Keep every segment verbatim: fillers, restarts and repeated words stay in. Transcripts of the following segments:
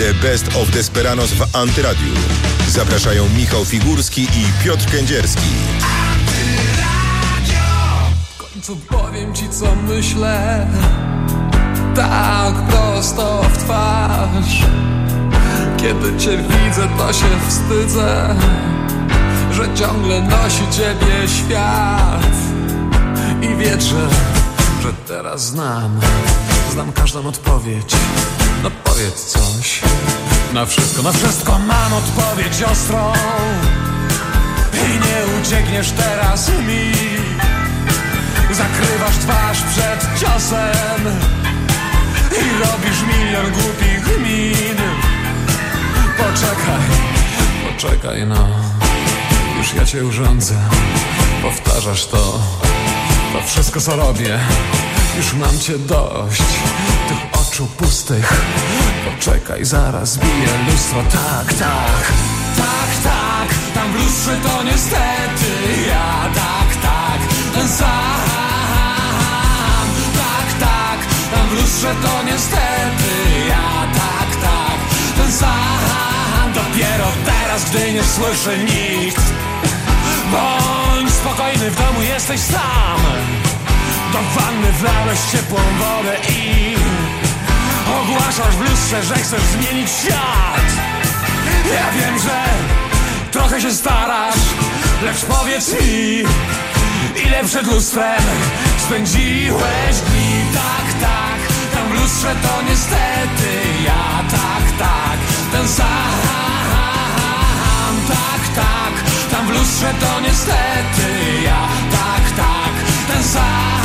The Best of Desperados w Antyradiu. Zapraszają Michał Figurski i Piotr Kędzierski. W końcu powiem ci, co myślę, tak prosto w twarz. Kiedy cię widzę, to się wstydzę, że ciągle nosi ciebie świat. I wierzę, że teraz znam, znam każdą odpowiedź. No powiedz coś. Na wszystko, na wszystko mam odpowiedź ostrą. I nie uciekniesz teraz mi. Zakrywasz twarz przed ciosem i robisz milion głupich min. Poczekaj, poczekaj no, już ja cię urządzę. Powtarzasz to, to wszystko co robię. Już mam cię dość, tych oczu pustych. Poczekaj, zaraz bije lustro. Tak, tak, tak, tak. Tam w lustrze to niestety ja. Tak, tak, ten sam. Tak, tak, tam w lustrze to niestety ja. Tak, tak, ten sam. Dopiero teraz, gdy nie słyszy nikt. Bądź spokojny, w domu jesteś sam. Do wanny wlałeś ciepłą wodę i ogłaszasz w lustrze, że chcesz zmienić świat. Ja wiem, że trochę się starasz, lecz powiedz mi, ile przed lustrem spędziłeś dni. Tak, tak, tam w lustrze to niestety ja. Tak, tak, ten sam. Tak, tak, tam w lustrze to niestety ja. Tak, tak, ten sam.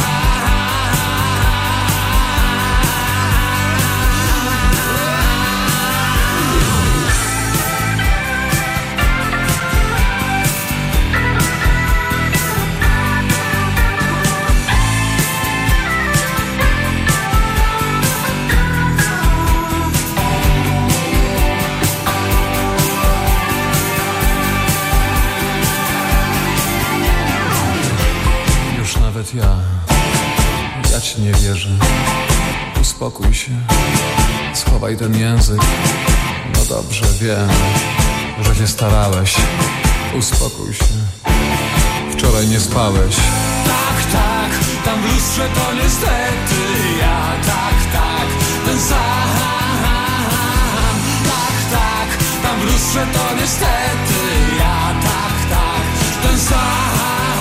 Nawet ja, ja ci nie wierzę. Uspokój się, schowaj ten język. No dobrze, wiem, że się starałeś. Uspokój się, wczoraj nie spałeś. Tak, tak, tam w lustrze to niestety ja. Tak, tak, ten sam. Tak, tak, tam w lustrze to niestety ja. Tak, tak, ten sam.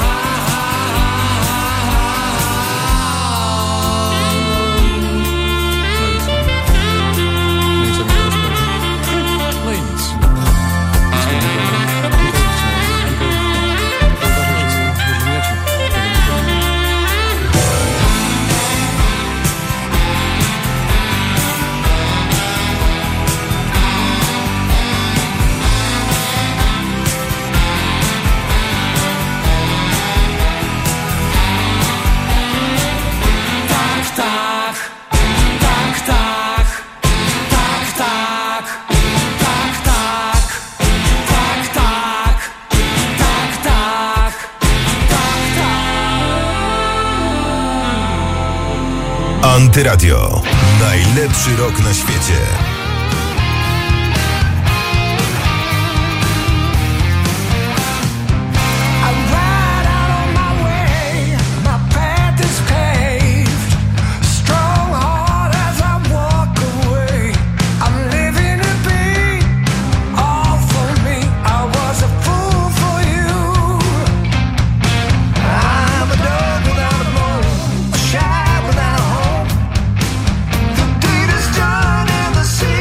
Antyradio. Najlepszy rok na świecie. See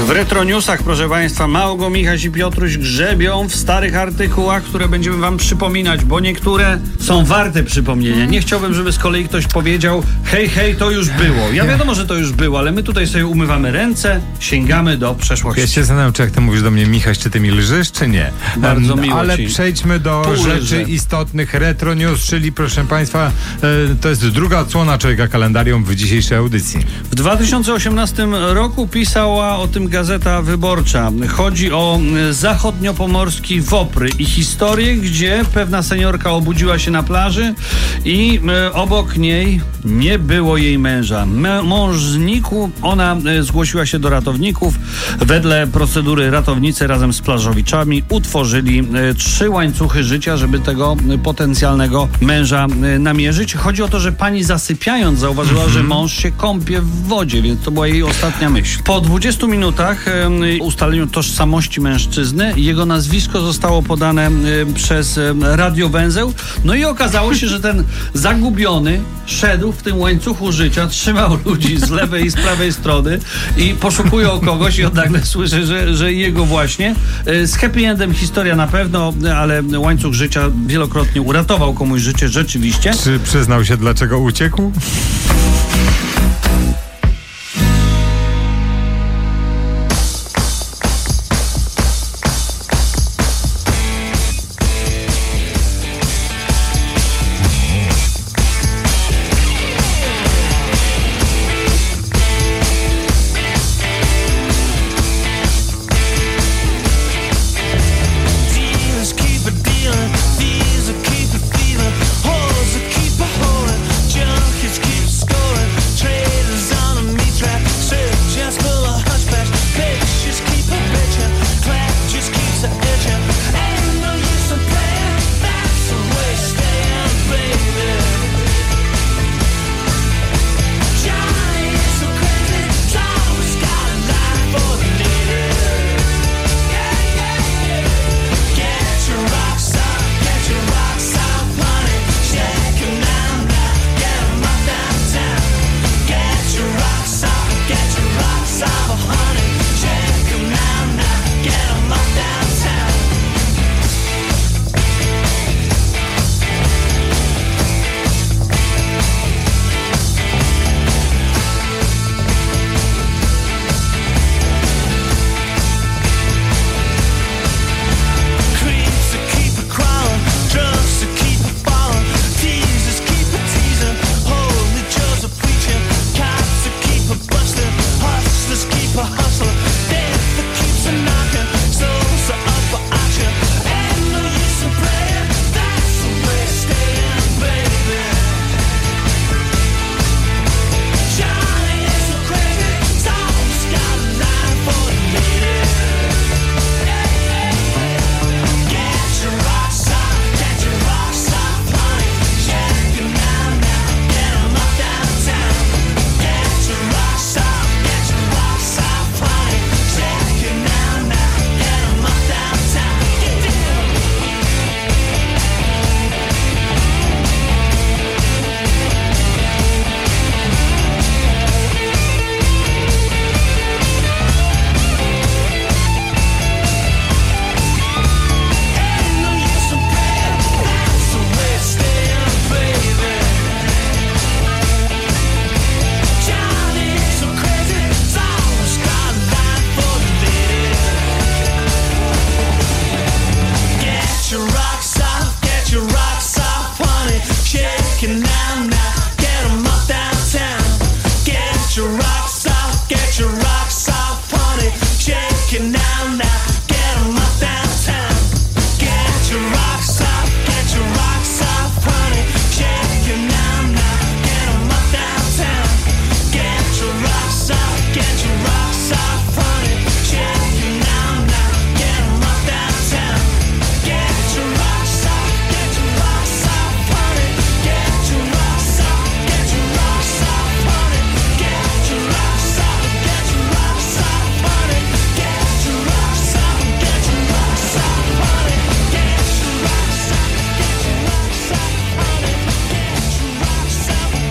W Retronewsach, proszę Państwa, Małgo, Michaś i Piotruś grzebią w starych artykułach, które będziemy Wam przypominać, bo niektóre są warte przypomnienia. Nie chciałbym, żeby z kolei ktoś powiedział: hej, hej, to już było. Ja wiadomo, że to już było, ale my tutaj sobie umywamy ręce, sięgamy do przeszłości. Ja się zastanawiam, czy jak ty mówisz do mnie, Michaś, czy ty mi lżysz, czy nie. Bardzo miło Ale ci. przejdźmy do Pół rzeczy lżę. istotnych. Retro News, czyli proszę Państwa, e, to jest druga odsłona Człowieka Kalendarium w dzisiejszej audycji. W dwa tysiące osiemnastym roku pisała o tym Gazeta Wyborcza. Chodzi o zachodniopomorski Wopry i historię, gdzie pewna seniorka obudziła się na plaży i e, obok niej nie było jej męża. M- mąż znikł, ona e, zgłosiła się do ratowników. Wedle procedury ratownicy razem z plażowiczami utworzyli e, trzy łańcuchy życia, żeby tego e, potencjalnego męża e, namierzyć. Chodzi o to, że pani zasypiając zauważyła, że mąż się kąpie w wodzie, więc to była jej ostatnia myśl. Po dwudziestu minutach e, ustaleniu tożsamości mężczyzny, jego nazwisko zostało podane e, przez e, radiowęzeł, no i okazało się, że ten zagubiony szedł w tym łańcuchu życia, trzymał ludzi z lewej i z prawej strony i poszukują kogoś i on nagle słyszy, że, że jego właśnie. E, z happy endem historia na pewno, ale łańcuch życia wielokrotnie uratował komuś życie, rzeczywiście. Czy przyznał się, dlaczego uciekł?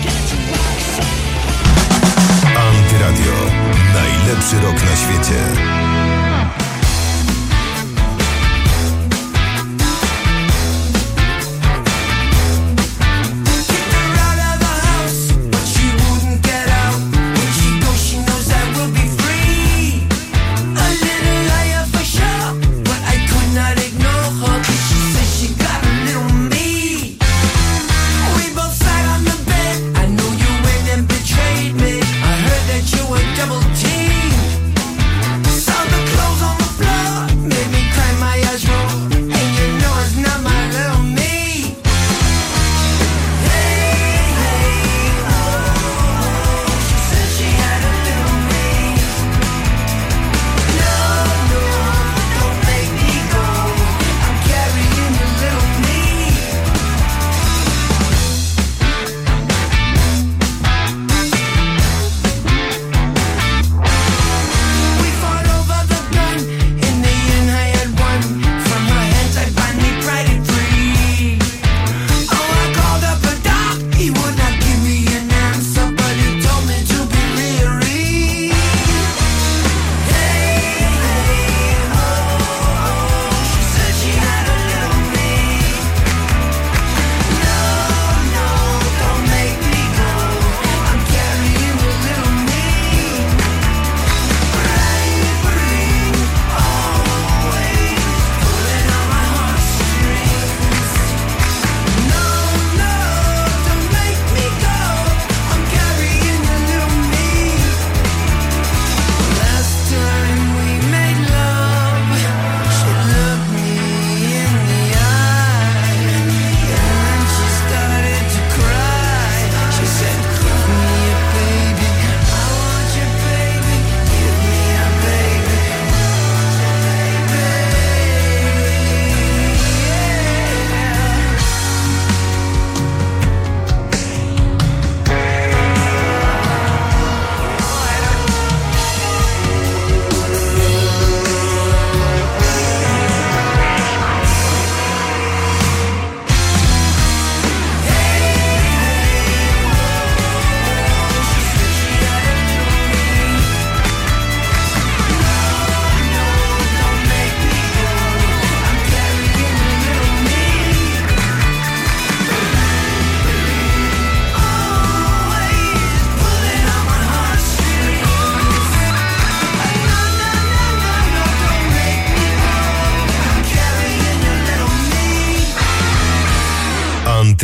Najlepszy rok na świecie.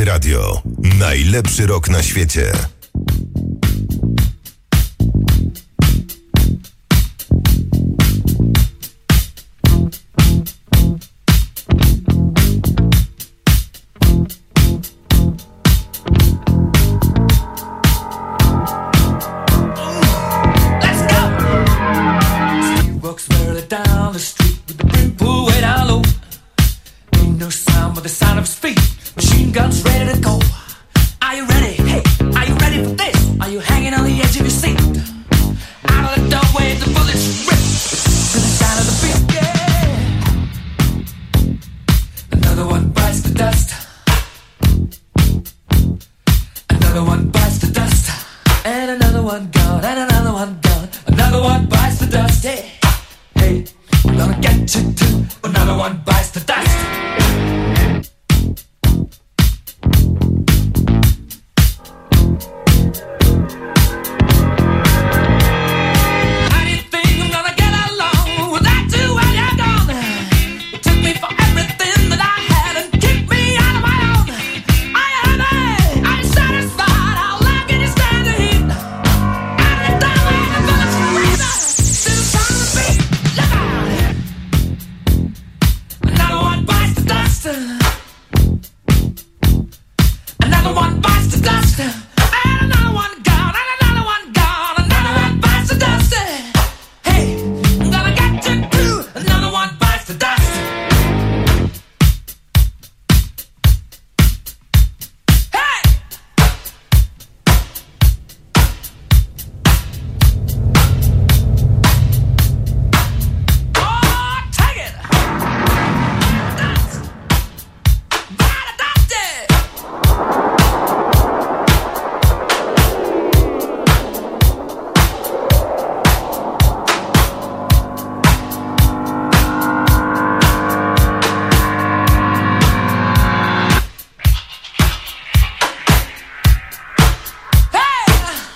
Antyradio. Najlepszy rok na świecie. Down the street with the brim pulled way down low. Ain't no sound but the sound of his feet. Machine guns ready to go. Are you ready? Hey, are you ready for this? Are you hanging on the edge of your seat? Out of the doorway, the bullets rip to the sound of the beat. Yeah. Another one bites the dust. Another one bites the dust. And another one gone. And another one gone. Another one bites the dust. Yeah. Hey, I'm gonna get you too. Another one bites the dust. How do you think I'm gonna get along without you while you're gone? You took me for everything that I had and kicked me out of my own. Are you happy? Are you satisfied? How long can you stand the heat? Out of the doorway, the bullets razor to the sound of the beat. Look out! Another one bites the dust. Another one bites the dust. And another one gone. And another one gone. Another one bites the dust. Hey, I'm gonna get you too. Another one bites the dust. Hey! Oh, take it! Dust! By the dusty! Hey!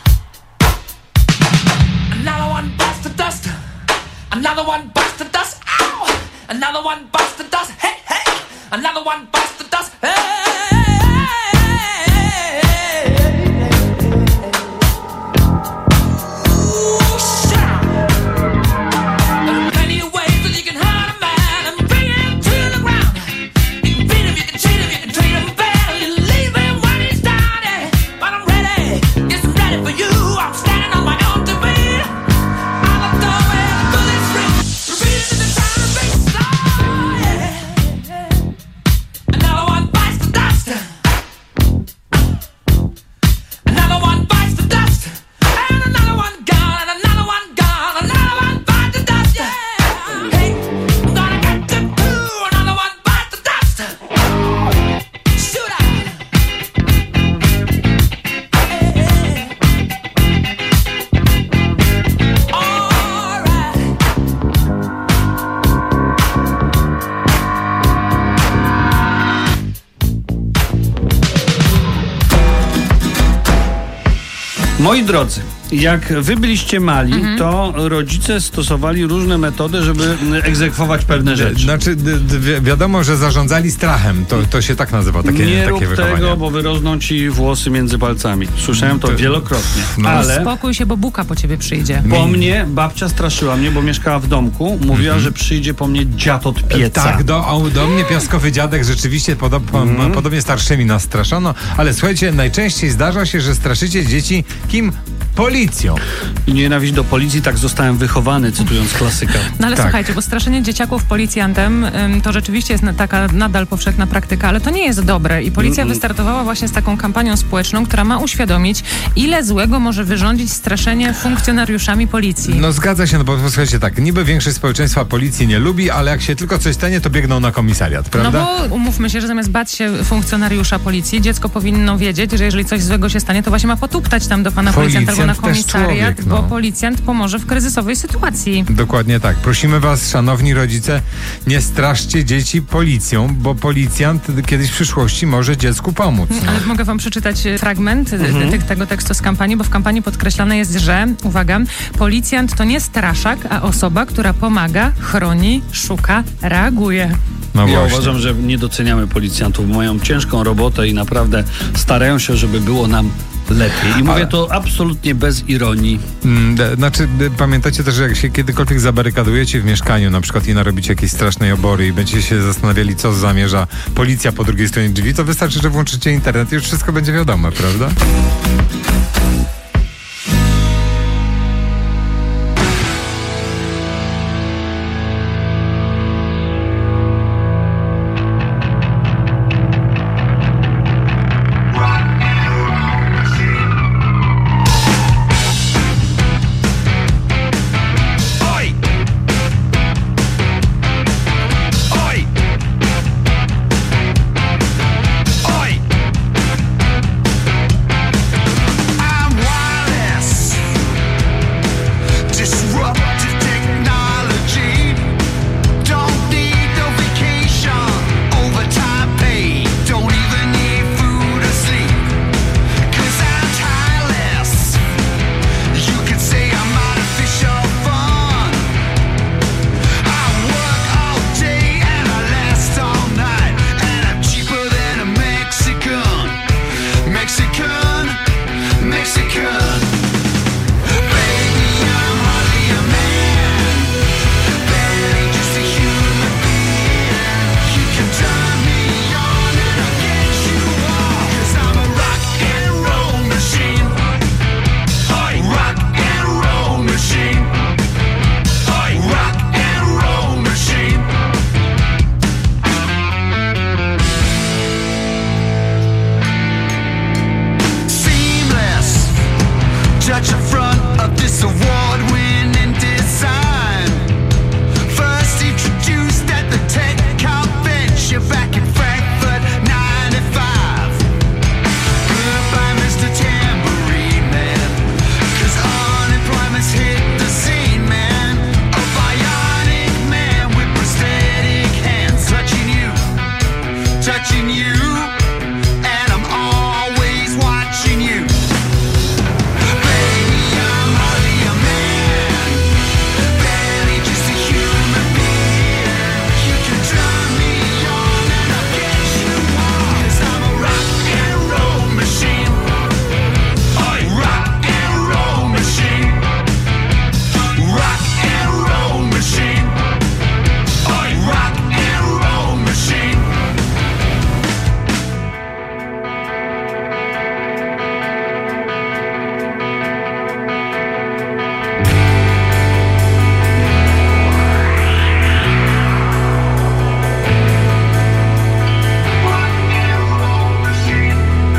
Another one bites the dust. Another one bites the dust. Ow! Another one bites the dust. Hey, hey! Another one bites the dust. Hey! Ooh, shout! There are plenty of ways that you can hurt a man and bring him to the ground. You can beat him, you can cheat him, you can treat him bad, you leave him when he's down. Yeah. But I'm ready, yes, I'm ready for you. I'm standing on my own two feet. Out the doorway, the bullets rip, repeating to the sound of beats. Oh, yeah. Another one bites the dust. Another one bites the dust. And another one gone. And another one gone. Another one bites the dust. Yeah. Hey, I'm gonna get you too. Another one bites the dust. Shoot out. Hey. All right. Moi drodzy, jak wy byliście mali, to rodzice stosowali różne metody, żeby egzekwować pewne rzeczy. Znaczy, d- d- wi- wiadomo, że zarządzali strachem. To, to się tak nazywa, takie, Nie takie rób wychowanie. tego, bo wyrosną ci włosy między palcami. Słyszałem to To- wielokrotnie. No. Ale Spokój się, bo Buka po ciebie przyjdzie. po mnie babcia straszyła mnie, bo mieszkała w domku. Mówiła, że przyjdzie po mnie dziad od pieca. Tak, do, o, do mnie piaskowy dziadek rzeczywiście podo, po, Mhm. podobnie starszymi nas straszono, ale słuchajcie, najczęściej zdarza się, że straszycie dzieci kim? Policją. I nienawiść do policji, tak zostałem wychowany, cytując klasyka. No ale Tak. słuchajcie, bo straszenie dzieciaków policjantem ym, to rzeczywiście jest na, taka nadal powszechna praktyka, ale to nie jest dobre i policja wystartowała właśnie z taką kampanią społeczną, która ma uświadomić, ile złego może wyrządzić straszenie funkcjonariuszami policji. No zgadza się, no bo słuchajcie tak, niby większość społeczeństwa policji nie lubi, ale jak się tylko coś stanie, to biegną na komisariat, No prawda? bo umówmy się, że zamiast bać się funkcjonariusza policji, dziecko powinno wiedzieć, że jeżeli coś złego się stanie, to właśnie ma potuptać tam do pana policjanta albo na Policjant też komisariat, człowiek, no. bo policjant pomoże w kryzysowej sytuacji. Dokładnie tak. Prosimy was, szanowni rodzice, nie straszcie dzieci policją, bo policjant kiedyś w przyszłości może dziecku pomóc. No. Ale mogę wam przeczytać e, fragment mhm. tych, tego tekstu z kampanii, bo w kampanii podkreślane jest, że, uwaga, policjant to nie straszak, a osoba, która pomaga, chroni, szuka, reaguje. No Ja właśnie. uważam, że nie doceniamy policjantów. Mają ciężką robotę i naprawdę starają się, żeby było nam lepiej. I mówię Ale- to absolutnie bez ironii. Mm, d- Znaczy, d- pamiętacie też, że jak się kiedykolwiek zabarykadujecie w mieszkaniu na przykład i narobicie jakiejś strasznej obory i będziecie się zastanawiali, co zamierza policja po drugiej stronie drzwi, to wystarczy, że włączycie internet i już wszystko będzie wiadome, prawda? Oj! Oj! Oj! I'm wireless. Disruptive technology. Don't need no vacation. Overtime pay. Don't even need food or sleep. 'Cause I'm tireless. You could say I'm artificial fun. I work all day and I last all night. And I'm cheaper than a Mexican. Mexican, Mexican. Baby, I'm hardly a man. Barely just a human being. You can turn me on and I'll get you off. 'Cause I'm a rock and roll machine. Oi, rock and roll machine. Oi, rock and roll machine. Seamless. Touch the front of this award-winning design. First introduced at the Tech Convention back in Frankfurt, ninety-five. Goodbye, Mister Tambourine Man. 'Cause unemployment's hit the scene, man. A bionic man with prosthetic hands. Touching you, touching you. And I'm always watching you. Baby, I'm hardly a man. Barely just a human being. You can turn me on and I'll get you off. 'Cause I'm a rock and roll machine. Oi, rock and roll machine. Rock and roll machine. Oi, rock and roll machine. Rock and roll machine.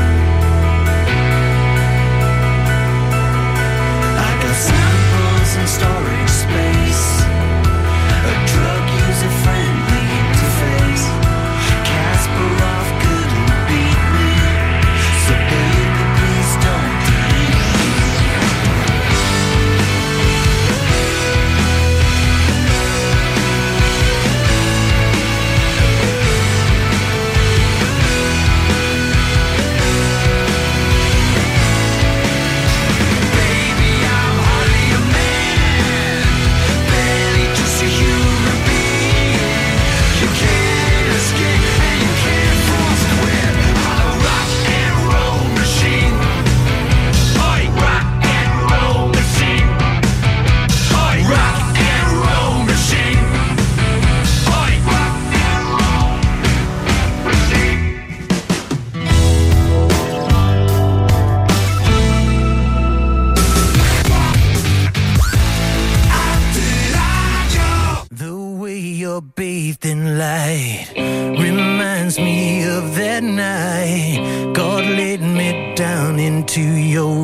I got samples and storage space. A drug user friendly interface. Kasparov couldn't beat me. So baby, please don't delete me. Baby, I'm hardly a man. Barely just a human being. You can't escape and you can't force quit. I'm a rock and roll machine. Oi, rock and roll machine. Oi, rock and roll machine. Oi, rock and roll machine. The way you're bathed in light reminds me of that night God laid me down into your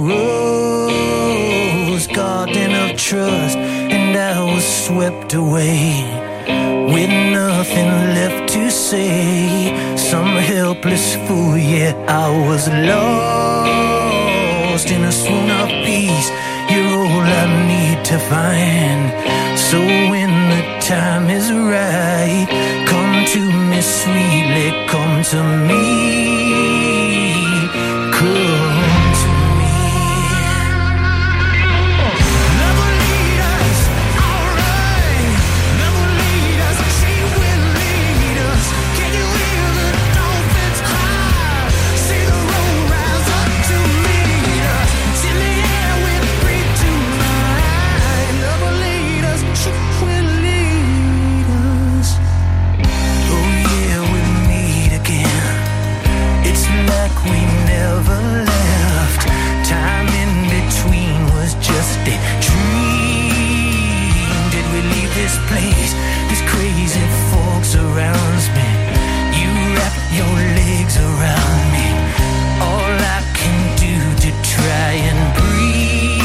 rose garden of trust, and I was swept away with nothing left to say. Some helpless fool, yeah, I was lost in a swoon of peace. You're all I need to find. So when the time is right, come to me sweetly, come to me, come to me. Never lead us, alright. Never lead us, she will lead us. legs around me. All I can do to try and breathe.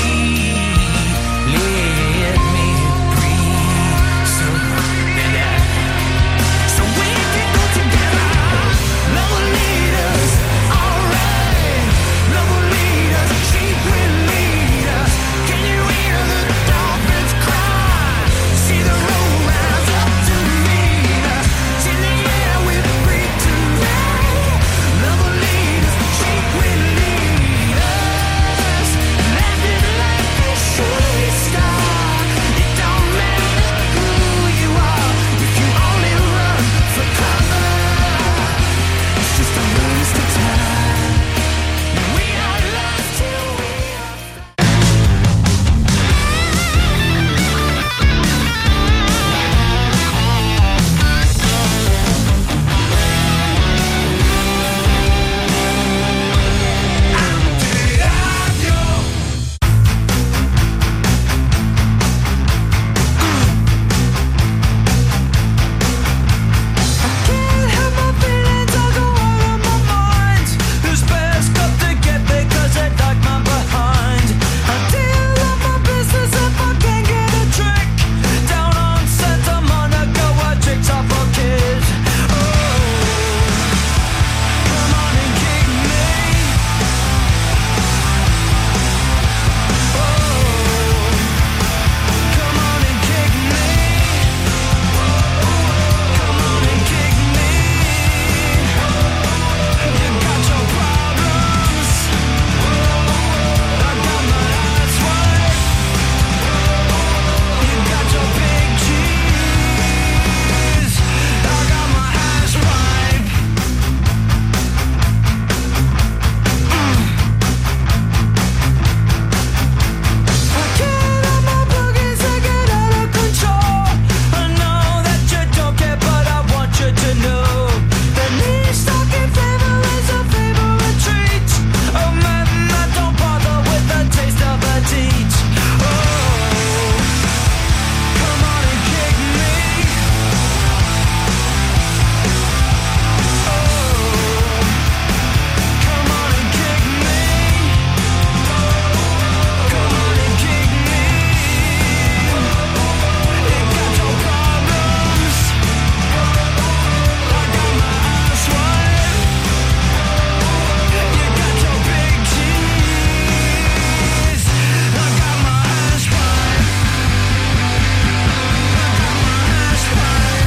Let me breathe. So, yeah. So we can go together. Love will lead us, alright. Love will lead us, she will lead us. Can you hear the dolphins cry? See the road rise up to meet us. In the air we're free tonight. Love will lead us, she will lead us. Laughing like a shooting star. It don't matter who you are if you only run for cover. It's just a waste of time. We are lost till we are. Can't help my feelings, I go out of my mind. This past got to get because I like my behind. I deal up my business if I can't get a trick. Down on Santa Monica, I chicks off a kid. Oh, come on and kick me. Oh, come on and kick me. Come on and kick me. You got your problems. I got my eyes wide. You got your big cheese. I got my eyes wide. I can't have my boogies, I get out of control. I know that you don't care, but I want you to know that knee stocking flavor is a favorite treat. Oh man, I don't bother with the taste of a teach. Oh, come on and kick me. Oh, come on and kick me. Come on and kick me. You got your problems. I got my eyes wide. You got your big cheese. I got my eyes wide. I got my eyes wide.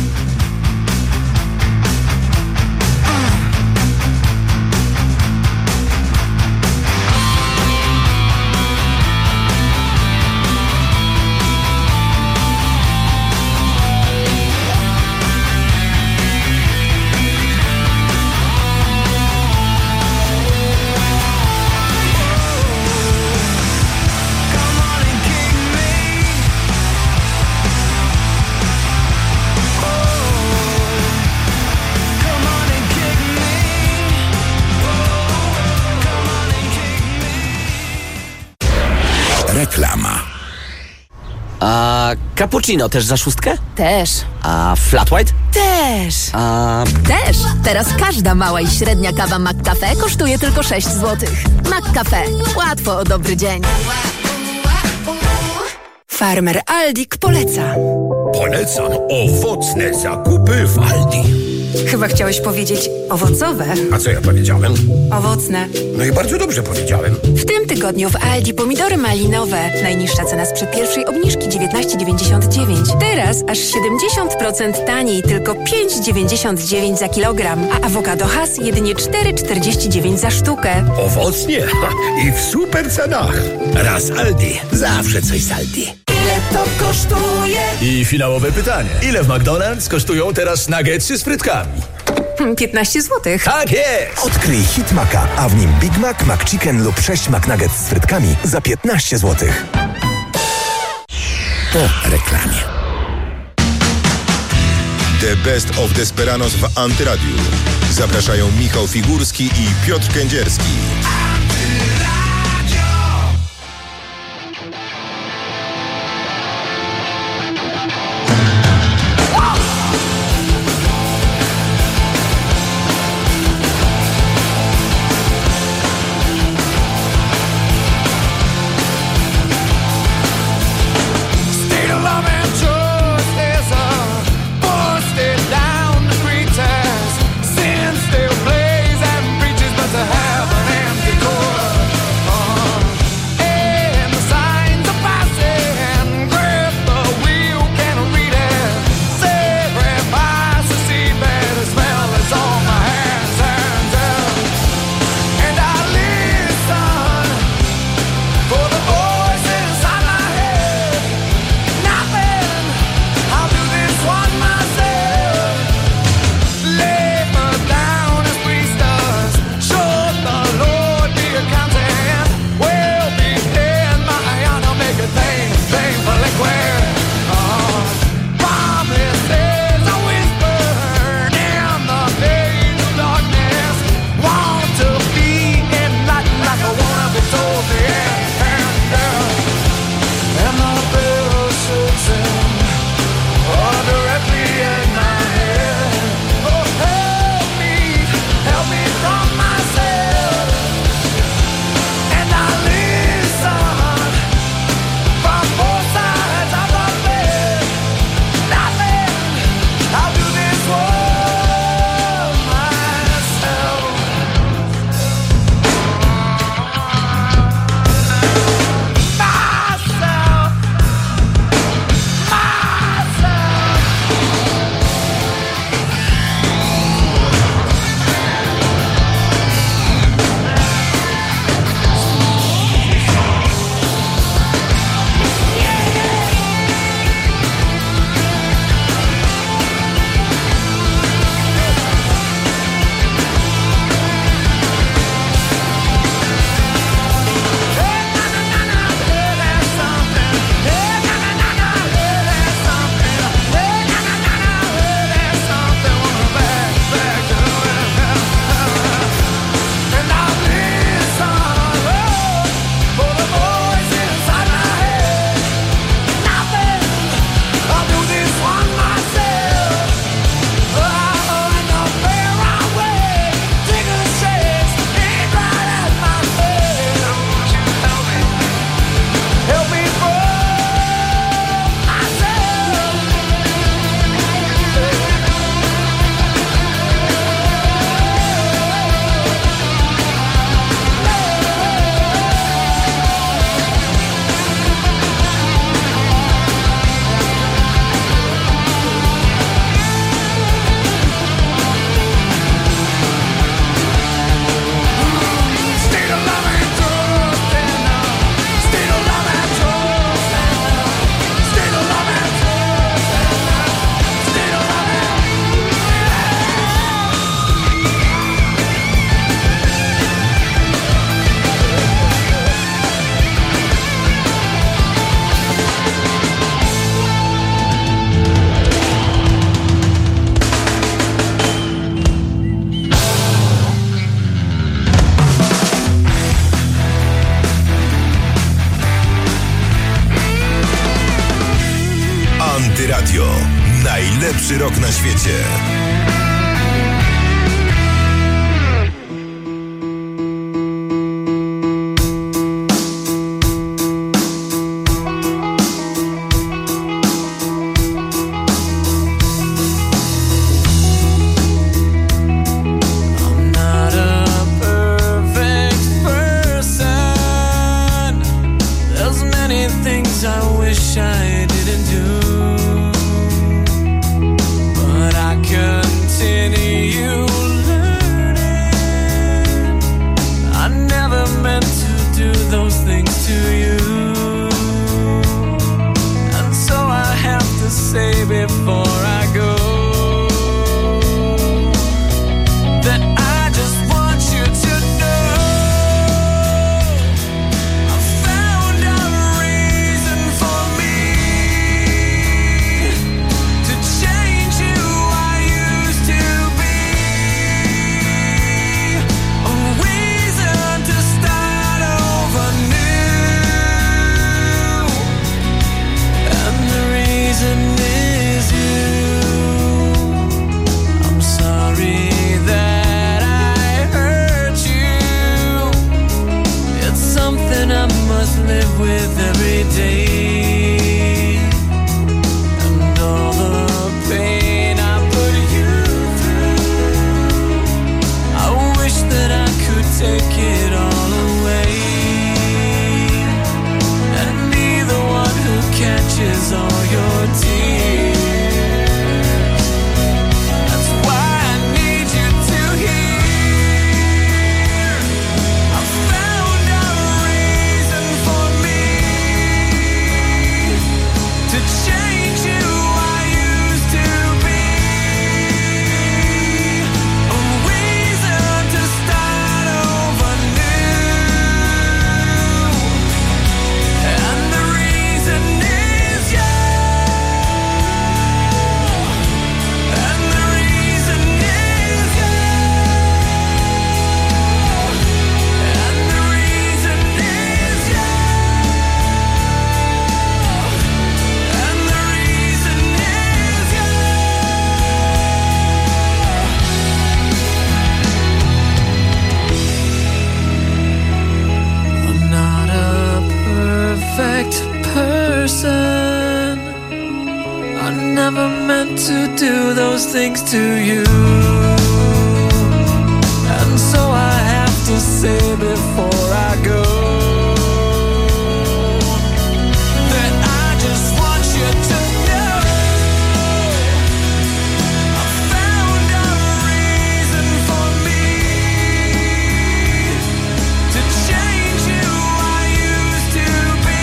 Come on and kick me. Oh, come on and kick me. Come on and kick me. Reklama. A cappuccino też za szóstkę? Też. A flat white? Też. A Też. Teraz każda mała i średnia kawa McCafe kosztuje tylko sześć złotych. McCafe. Łatwo o dobry dzień. Farmer Aldik poleca. Polecam owocne zakupy w Aldi. Chyba chciałeś powiedzieć owocowe. A co ja powiedziałem? Owocne. No i bardzo dobrze powiedziałem. W tym tygodniu w Aldi pomidory malinowe. Najniższa cena sprzed pierwszej obniżki dziewiętnaście dziewięćdziesiąt dziewięć. Teraz aż siedemdziesiąt procent taniej, tylko pięć dziewięćdziesiąt dziewięć za kilogram. A awokado Hass jedynie cztery czterdzieści dziewięć za sztukę. Owocnie ha, i w super cenach. Raz Aldi, zawsze coś z Aldi. Ile to kosztuje? I finałowe pytanie. Ile w McDonald's kosztują teraz nuggetsy z frytkami? Hmm, piętnaście złotych. Tak jest! Odkryj hit Maca, a w nim Big Mac, McChicken lub sześć McNuggets z frytkami za piętnaście złotych. po reklamie. The Best of Desperados w Antyradiu. Zapraszają Michał Figurski i Piotr Kędzierski. najlepszy rok na świecie. Things I wish I didn't do, but I continue learning. I never meant to do those things to you, and so I have to say before I go that I just want you to know live with every day, and all the pain I put you through, I wish that I could take it all away and be the one who catches all your tears. That's why I need you to hear I found a reason for to change you I used to be, a reason to start over new, and the reason is you, and the reason is you, and the reason is you. Person, I never meant to do those things to you, and so I have to say before I go that I just want you to know I found a reason for me to change you I used to be.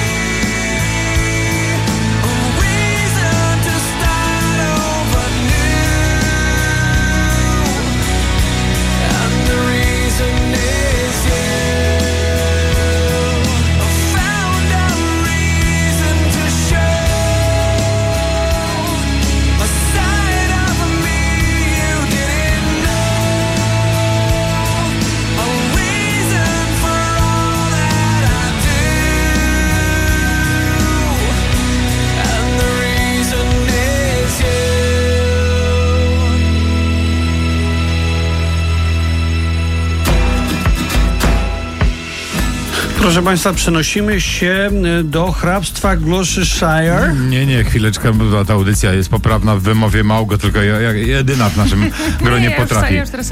Proszę Państwa, przenosimy się do hrabstwa Gloucestershire. Nie, nie, chwileczkę, bo ta audycja jest poprawna w wymowie Małgo, tylko ja, ja jedyna w naszym gronie nie, potrafi.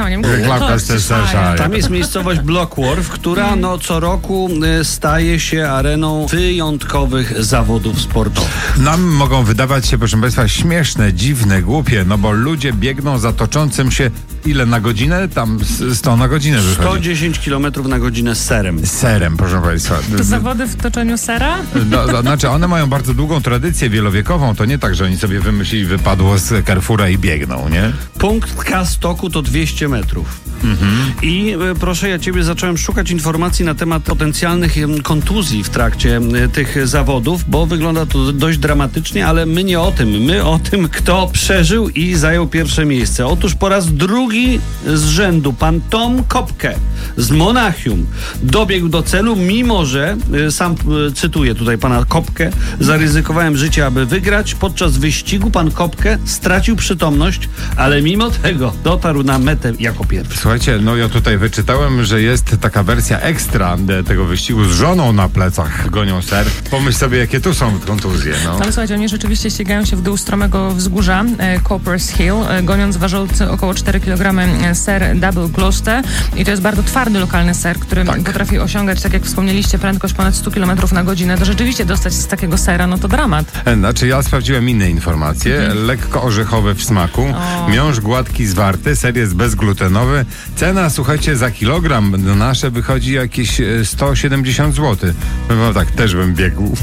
Tam jest miejscowość Blockworth, która no, co roku staje się areną wyjątkowych zawodów sportowych. Nam mogą wydawać się, proszę Państwa, śmieszne, dziwne, głupie, no bo ludzie biegną za toczącym się ile na godzinę? Tam sto na godzinę wychodzi. sto dziesięć kilometrów na godzinę z serem. Z serem, proszę Państwa. To zawody w toczeniu sera? No, to znaczy, one mają bardzo długą tradycję wielowiekową. To nie tak, że oni sobie wymyślili wypadło z Carrefoura i biegną, nie? Punkt K stoku to dwieście metrów. Mhm. I e, proszę, ja ciebie zacząłem szukać informacji na temat potencjalnych e, kontuzji w trakcie e, tych zawodów, bo wygląda to dość dramatycznie, ale my nie o tym. My o tym, kto przeżył i zajął pierwsze miejsce. Otóż po raz drugi drugi z rzędu, pan Tom Kopke z Monachium, dobiegł do celu, mimo że, sam cytuję tutaj pana Kopke, zaryzykowałem życie, aby wygrać. Podczas wyścigu pan Kopke stracił przytomność, ale mimo tego dotarł na metę jako pierwszy. Słuchajcie, no ja tutaj wyczytałem, że jest taka wersja ekstra tego wyścigu z żoną na plecach, gonią ser. Pomyśl sobie, jakie tu są kontuzje. No. Ale słuchajcie, oni rzeczywiście ścigają się w dół stromego wzgórza e, Copper's Hill, e, goniąc ważący około cztery kilogramy ser Double Gloucester i to jest bardzo twardy lokalny ser, który tak. potrafi osiągać, tak jak wspomnieliście, prędkość ponad sto kilometrów na godzinę. To rzeczywiście dostać z takiego sera, no to dramat. Znaczy ja sprawdziłem inne informacje. Mhm. Lekko orzechowy w smaku, o. miąższ gładki zwarty, ser jest bezglutenowy. Cena, słuchajcie, za kilogram nasze wychodzi jakieś sto siedemdziesiąt złotych. No tak, też bym biegł.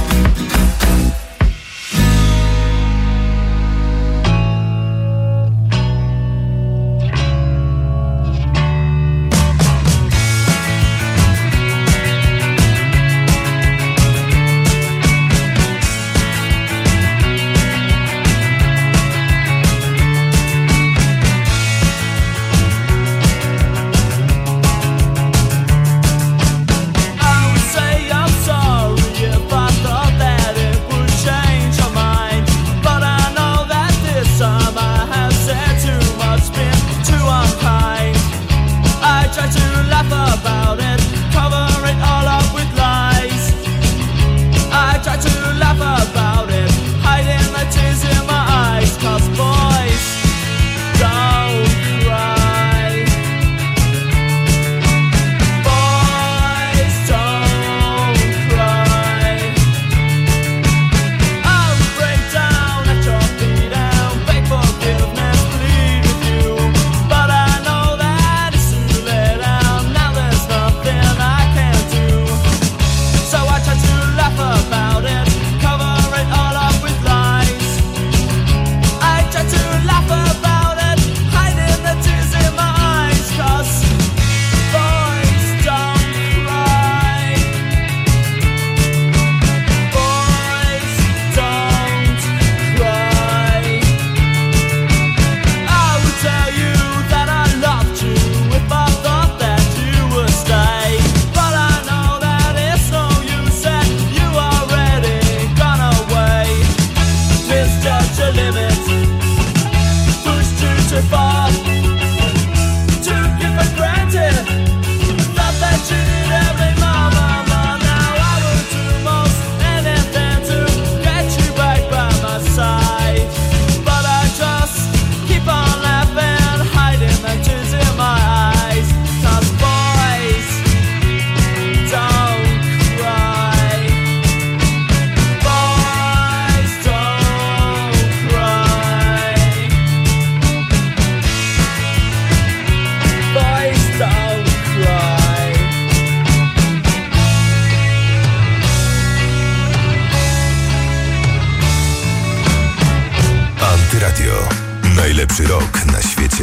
Radio. Najlepszy rok na świecie.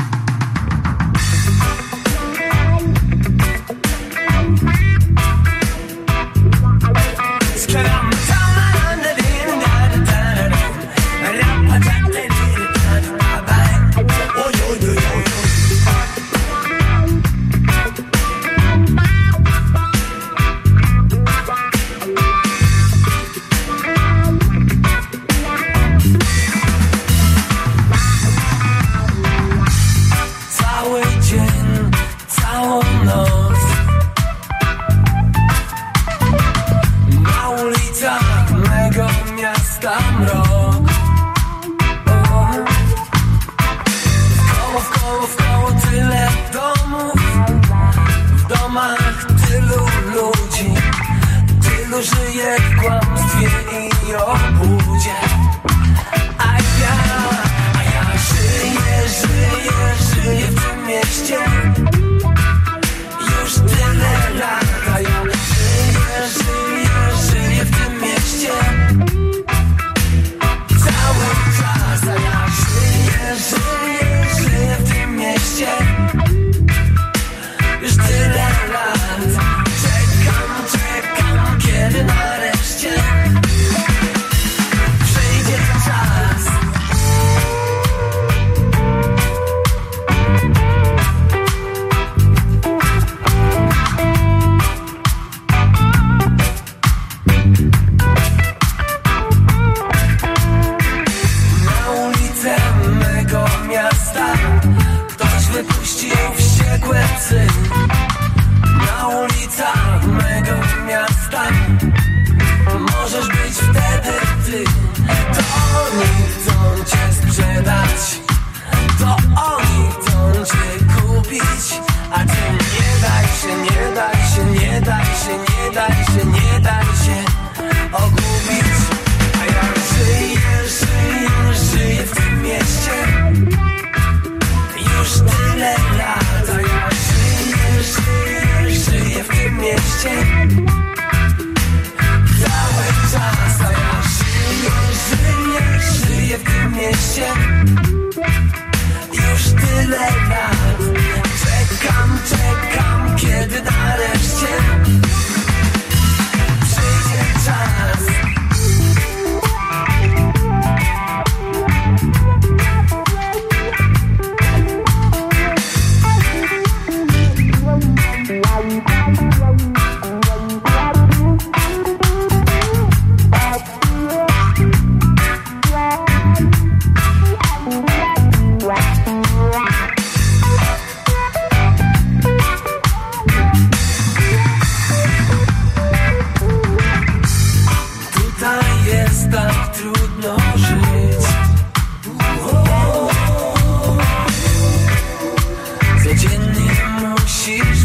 Żyje w kłamstwie i obłudzie. A ja, a ja żyję, żyję, żyję w tym mieście już tyle lat. A ja żyję, żyję, żyję w tym mieście cały czas. A ja żyję, żyję, żyję w tym mieście już tyle lat. Czekam, czekam, kiedy nareszcie przyjdzie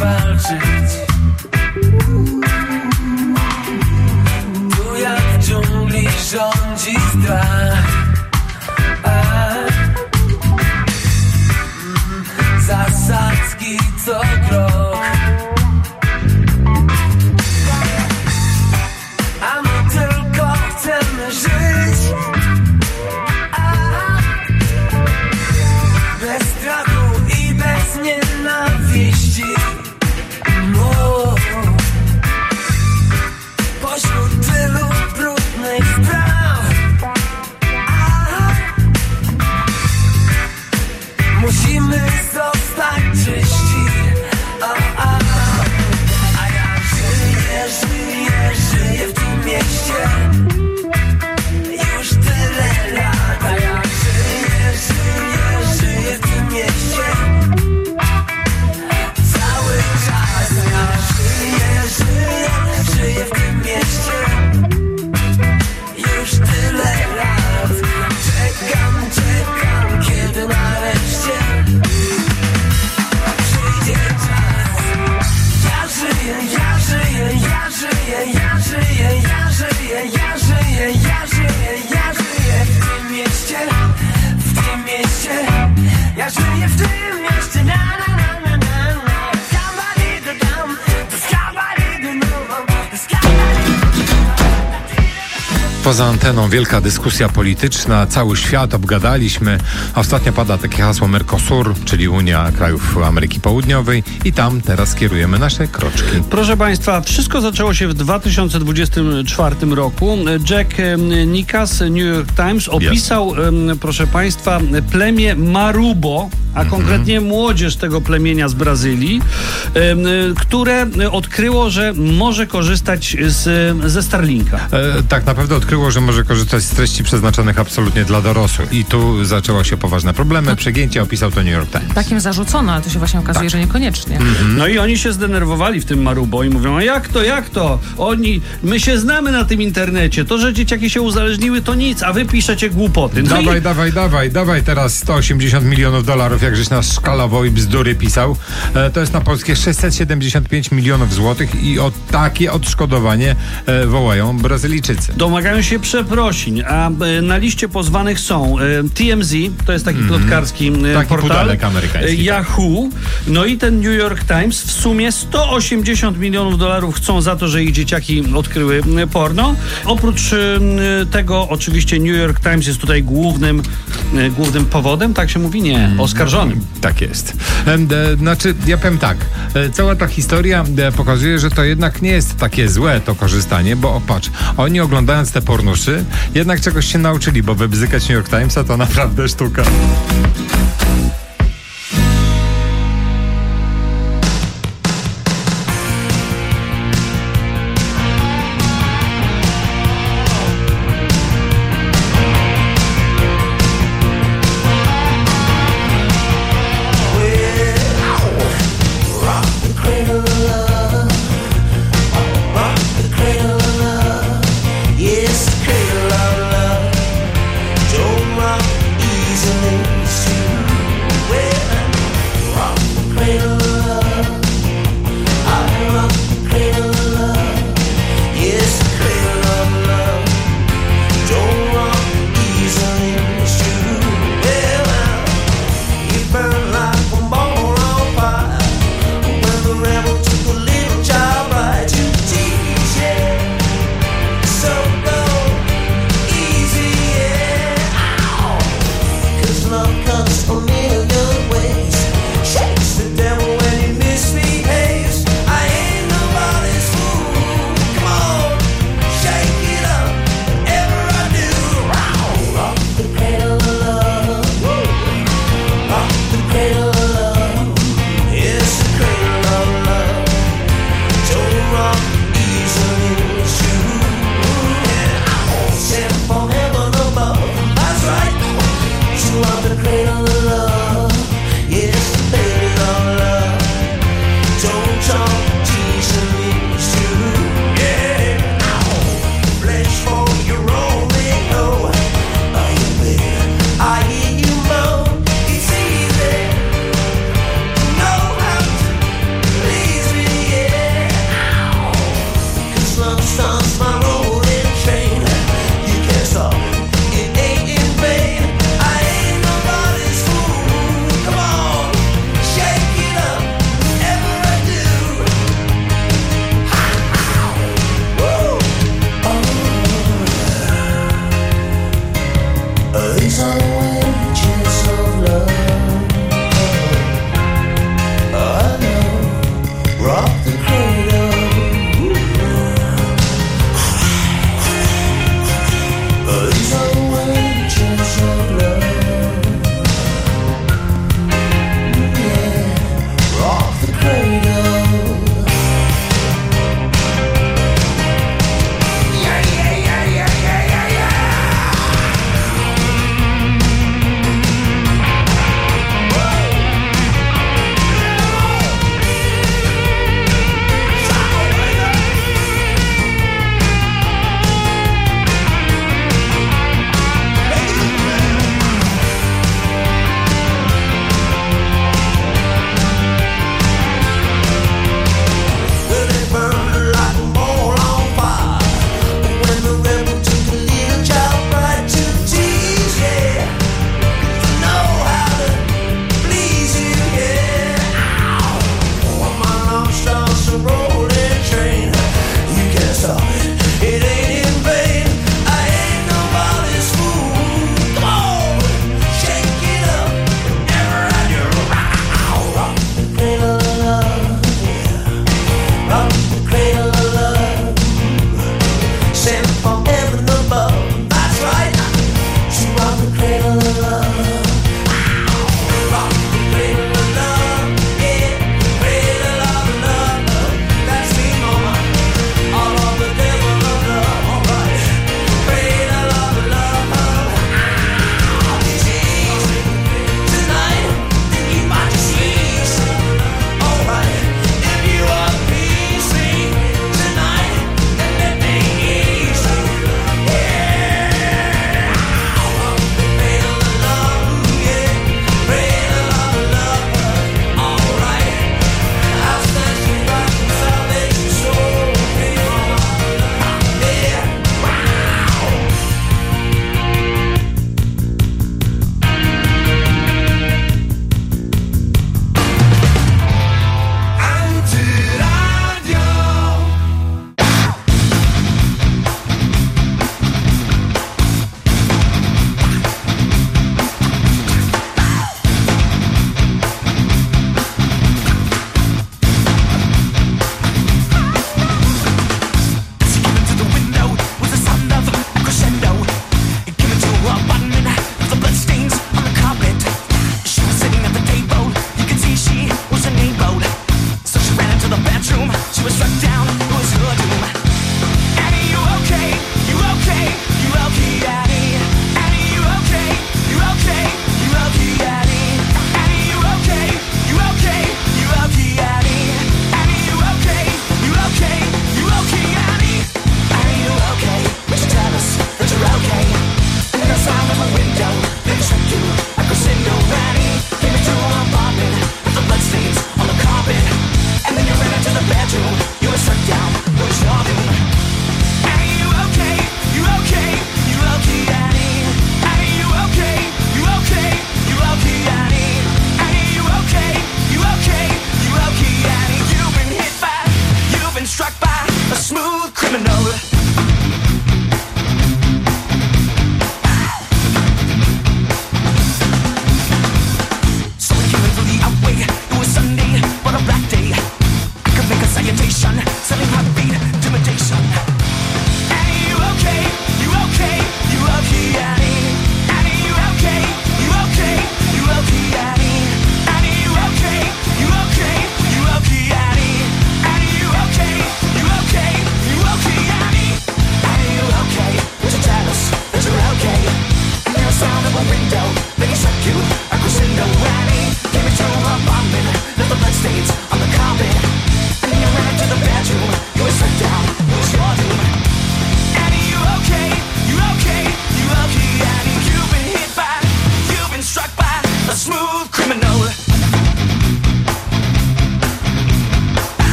walczyć. Tu jak w dżungli rządzi strach. A, zasadzki co krok. A my tylko chcemy żyć. A, bez strachu i bez nienawiści. No, pośród tylu brudnych spraw. A, musimy zostać czyści. A, a, a ja żyję, żyję, żyję w tym mieście już tyle lat. A ja żyję, żyję, żyję w tym mieście cały czas. Ja żyję, żyję, żyję w tym mieście już tyle lat. Czekam, czekam, kiedy nareszcie przyjdzie czas. Ja żyję, ja żyję, ja żyję, ja żyję, ja żyję, ja żyję, ja żyję, ja żyję w tym mieście, w tym mieście. Ja żyję w tym mieście, na na na na na na. Skabali do dam, to skabali do no, skabali. Poza anteną wielka dyskusja polityczna, cały świat obgadaliśmy. Ostatnio pada takie hasło Mercosur, czyli Unia Krajów Ameryki Południowej, i tam teraz kierujemy nasze kroczki. Proszę Państwa, wszystko zaczęło się w dwa tysiące dwudziestym czwartym roku. Jack Nickas, New York Times, opisał, yes. proszę Państwa, plemię Marubo, a konkretnie mm-hmm. młodzież tego plemienia z Brazylii, które odkryło, że może korzystać z, ze Starlinka. E, tak naprawdę odkryło, że może korzystać z treści przeznaczonych absolutnie dla dorosłych. I tu zaczęły się poważne problemy. Przegięcie opisał to New York Times. Takim zarzucono, ale to się właśnie okazuje, tak. że niekoniecznie. Mm-hmm. No i oni się zdenerwowali w tym Marubo i mówią, a jak to, jak to? Oni, my się znamy na tym internecie. To, że dzieciaki się uzależniły, to nic, a wy piszecie głupoty. No dawaj, i... dawaj, dawaj, dawaj teraz sto osiemdziesiąt milionów dolarów, jak żeś nas szkalował i bzdury pisał. E, to jest na polskie sześćset siedemdziesiąt pięć milionów złotych i o takie odszkodowanie e, wołają Brazylijczycy. Domagają się przeprosin, a e, na liście pozwanych są e, T M Z, to jest taki mm-hmm. plotkarski e, taki portal, amerykański, e, Yahoo, no i ten New York Times. W sumie sto osiemdziesiąt milionów dolarów chcą za to, że ich dzieciaki odkryły porno. Oprócz e, tego oczywiście New York Times jest tutaj głównym, e, głównym powodem, tak się mówi? Nie, mm. oskarżonym. Tak jest. E, znaczy, ja powiem tak, e, cała ta historia e, pokazuje, że to jednak nie jest takie złe to korzystanie, bo opatrz, oni oglądając te pornuszy, jednak czegoś się nauczyli, bo wybzykać New York Timesa to naprawdę sztuka.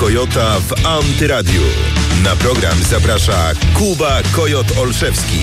Kojota w Antyradiu. Na program zaprasza Kuba Kojot Olszewski.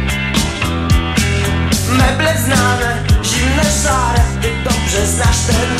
Znane, zimne, szare, ty dobrze znasz ten